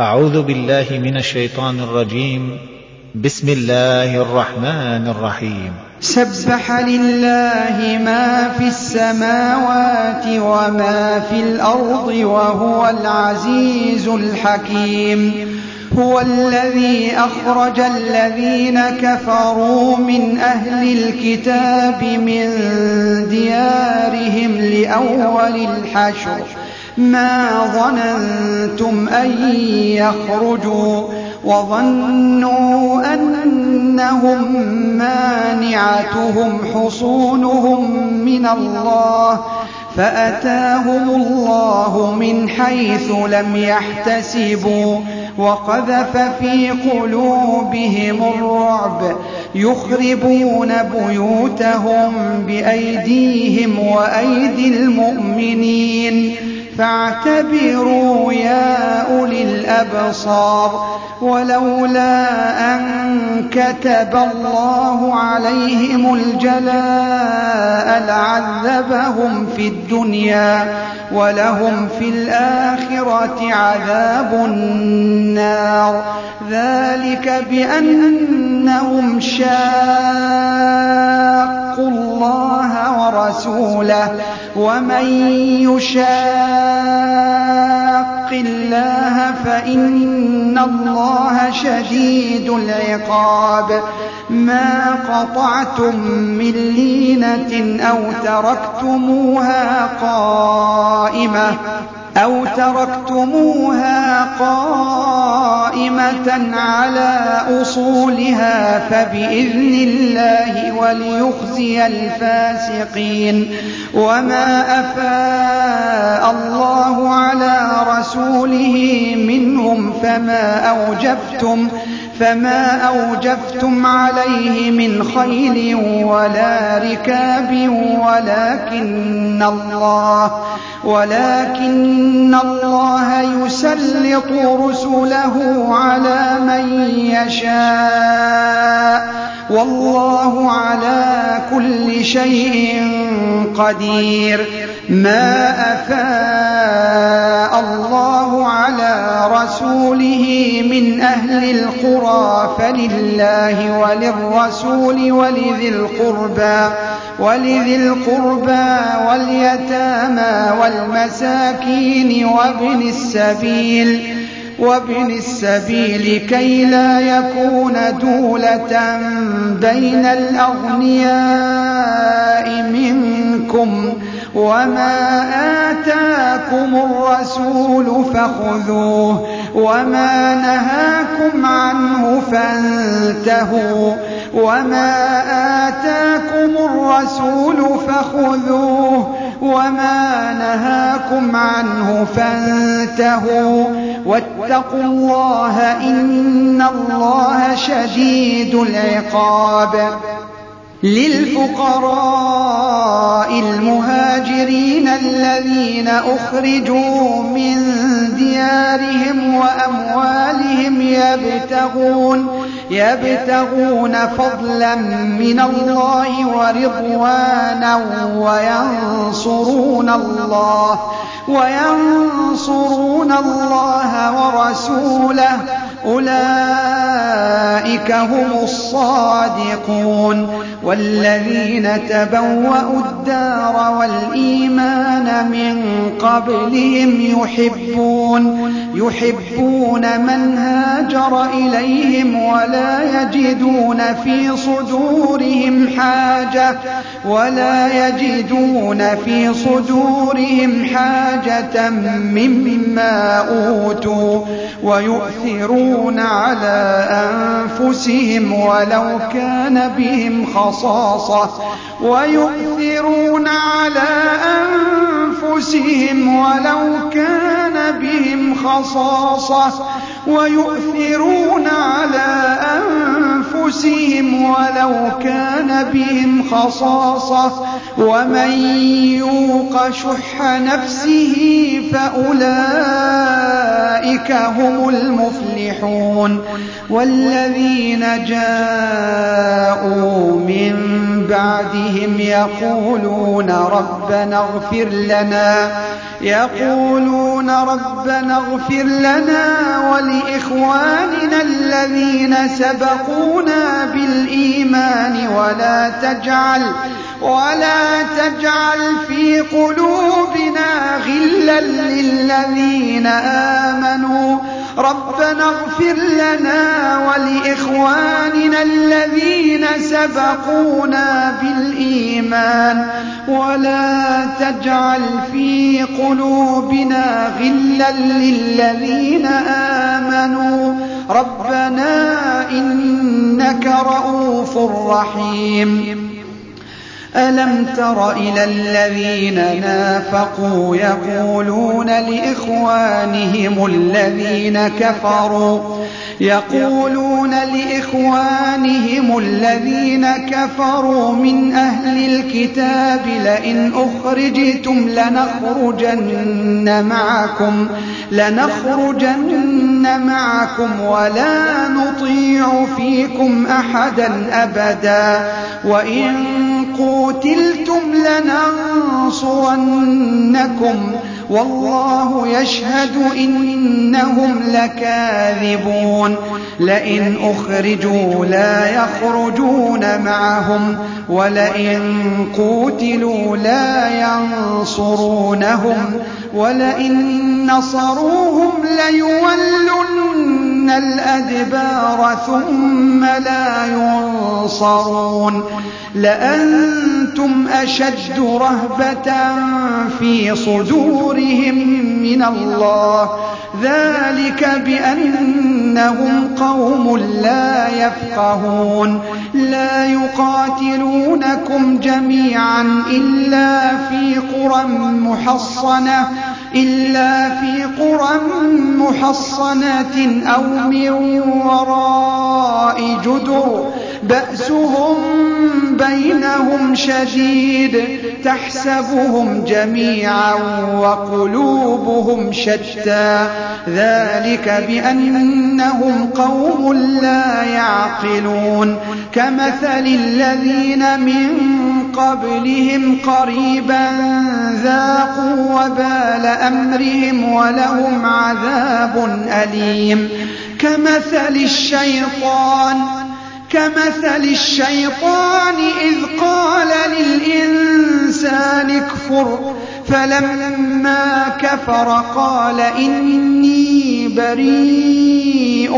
أعوذ بالله من الشيطان الرجيم. بسم الله الرحمن الرحيم. سبح لله ما في السماوات وما في الأرض وهو العزيز الحكيم. هو الذي أخرج الذين كفروا من أهل الكتاب من ديارهم لأول الحشر ما ظننتم أن يخرجوا وظنوا أنهم مانعتهم حصونهم من الله فأتاهم الله من حيث لم يحتسبوا وقذف في قلوبهم الرعب يخربون بيوتهم بأيديهم وأيدي المؤمنين فاعتبروا يا أولي الأبصار. ولولا أن كتب الله عليهم الجلاء لعذبهم في الدنيا ولهم في الآخرة عذاب النار. ذلك بأنهم شاقوا الله ورسوله ومن يشاق الله فإن الله شديد العقاب. ما قطعتم من لينة أو تركتموها قائمة على أصولها فبإذن الله وليخزي الفاسقين. وما أفاء الله على رسوله منهم فما أوجفتم عليه من خيل ولا ركاب ولكن الله يسلط رسله على من يشاء والله على كل شيء قدير. ما أفاء الله على رسوله من أهل القرى فلله وللرسول ولذي القربى واليتامى والمساكين وابن السبيل كي لا يكون دولة بين الأغنياء منكم. وما آتاكم الرسول فخذوه وما نهاكم عنه فانتهوا. واتقوا الله إن الله شديد العقاب. للفقراء المهاجرين الذين أخرجوا من ديارهم وأموالهم يبتغون فضلا من الله ورضوانا وينصرون الله ورسوله أولئك هم الصادقون. والذين تبوأوا الدار والإيمان من قبلهم يحبون من هاجر إليهم ولا يجدون في صدورهم حاجة مما أوتوا ويؤثرون على أنفسهم ولو كان بهم خصاصة ويؤثرون على أنفسهم ولو كان بهم خصاصة ومن يوق شح نفسه فأولئك هم المفلحون. والذين جاءوا من بعدهم يقولون ربنا اغفر لنا ولإخواننا الذين سبقونا بالإيمان ولا تجعل في قلوبنا غلا للذين آمنوا ربنا اغفر لنا ولإخواننا الذين سبقونا بالإيمان ولا تجعل في قلوبنا غلا للذين آمنوا ربنا إنك رءوف رحيم. ألم تر إلى الذين نافقوا يقولون لإخوانهم الذين كفروا من أهل الكتاب لئن أخرجتم لنخرجن معكم ولا نطيع فيكم أحدا أبدا وإن قوتلتم لننصرنكم والله يشهد إنهم لكاذبون. لئن أخرجوا لا يخرجون معهم ولئن قوتلوا لا ينصرونهم ولئن نصروهم ليولن الأدبار ثم لا ينصرون. لأنتم أشد رهبة في صدورهم من الله ذلك بأنهم قوم لا يفقهون. لا يقاتلونكم جميعا إلا في قرى محصنة أو من وراء جدر بأسهم بينهم شديد تحسبهم جميعا وقلوبهم شتى ذلك بأنهم قوم لا يعقلون. كمثل الذين من قبلهم قريبا ذاقوا وبال أمرهم ولهم عذاب أليم. كمثل الشيطان إذ قال للإنسان اكفر فلما كفر قال إني بريء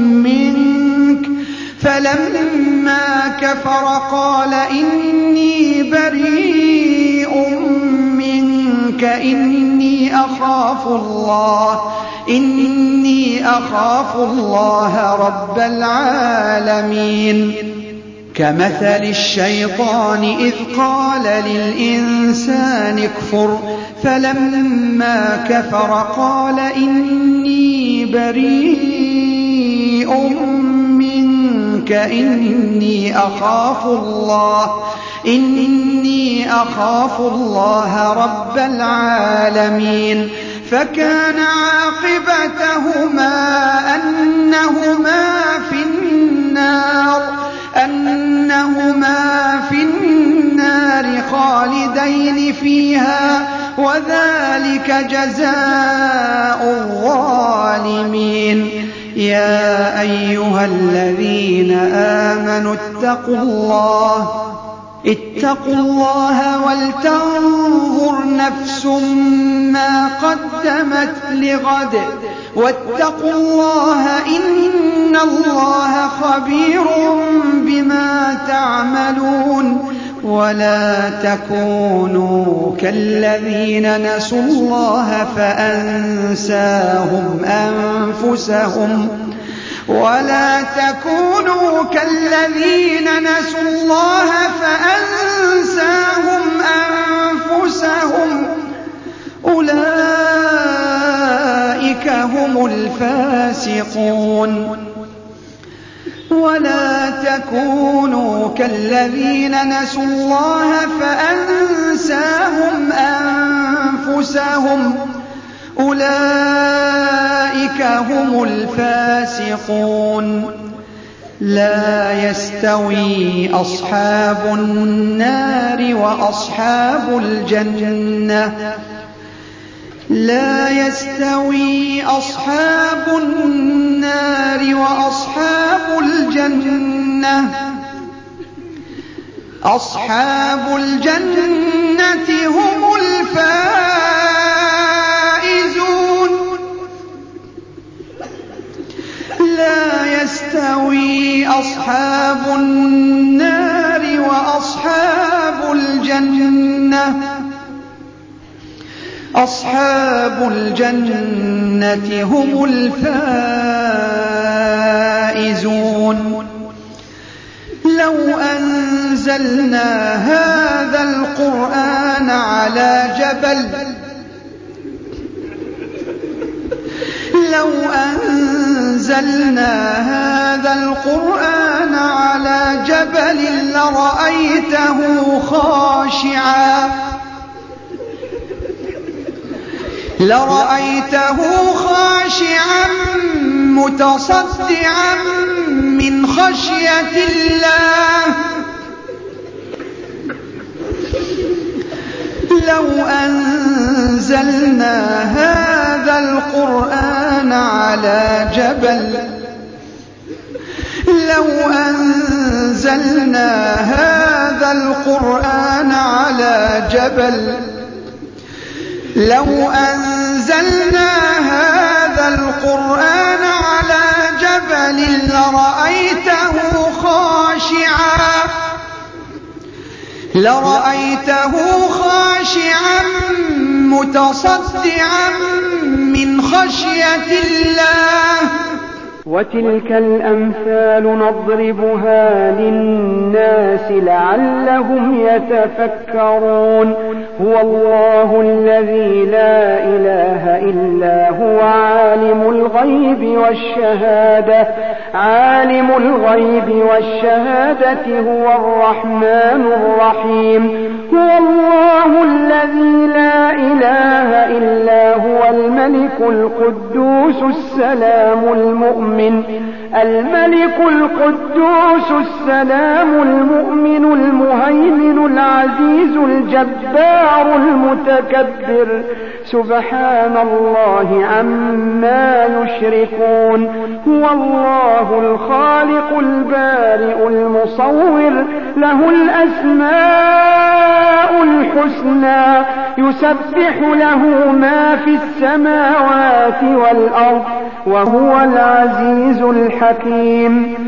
منك إني أخاف الله رب العالمين. كمثل الشيطان إذ قال للإنسان اكفر فلما كفر قال إني بريء منك إني أخاف الله رب العالمين. فكان عاقبتهما أنهما في النار خالدين فيها وذلك جزاء الظالمين. يا أيها الذين آمنوا اتقوا الله ولتنظر نفس ما قدمت لغد واتقوا الله إن الله خبير بما تعملون. ولا تكونوا كالذين نسوا الله فأنساهم أنفسهم أولئك هم الفاسقون. ولا تكونوا كالذين نسوا الله فأنساهم أنفسهم أولئك هم الفاسقون. لا يستوي أصحاب النار وأصحاب الجنة أصحاب الجنة هم الفائزون لا يستوي أصحاب النار وأصحاب الجنة أصحاب الجنة هم الفائزون لو أنزلنا هذا القرآن على جبل لرأيته خاشعا متصدعا من خشية الله لو أنزلنا هذا القرآن على جبل لرأيته خاشعا متصدعا من خشية الله وتلك الأمثال نضربها للناس لعلهم يتفكرون هو الله الذي لا إله إلا هو عالم الغيب والشهادة هو الرحمن الرحيم هو الله الذي لا إله إلا هو الملك القدوس السلام المؤمن المهيمن العزيز الجبار المتكبر سبحان الله عما يشركون هو الله الخالق البارئ المصور له الأسماء الحسنى يسبح له ما في السماوات والأرض وهو العزيز الحكيم